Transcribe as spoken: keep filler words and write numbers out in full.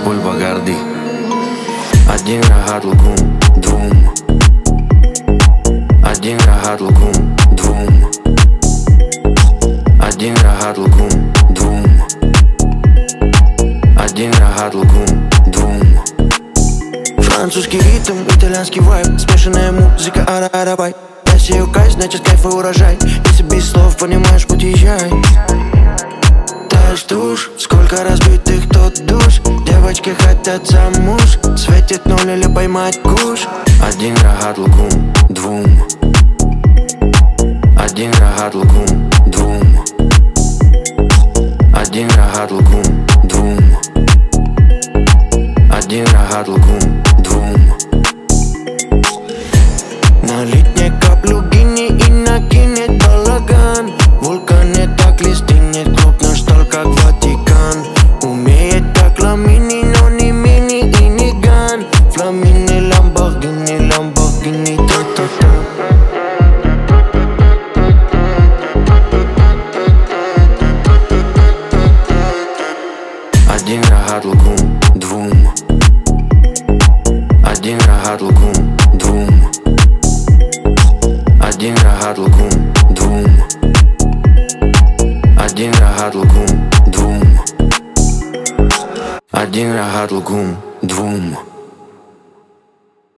Бульбагарди. Один рогат лукум, двум. Один рогат лукум, двум. Один рогат лукум, двум. Один рогат лукум, двум. Французский ритм, итальянский вайб, смешанная музыка, ара-ара-бай. Я сею кайф, значит кайф и урожай. Если без слов понимаешь, путь езжай. Та ждушь, сколько разбитых тот душ. Девочки хотят замуж, светит ноль или поймать куш. Один рогат лукум, двум. Один рогат лукум, двум. Один рогат лукум, двум. Один рогат лукум, двум. Налить не каплю гини и накинет балаган. В вулкане так листинет, клуб наш стал как Ватикан. Умеет как Ламини, но не мини и не ган. Фламини, Ламборгини, Ламборгини, та-та-та. Один рогат лукум, двум. Один рогат лукум, двум. Один рогат лукум, двум. Один рогат лукум, двум. Один рогат лукум, двум.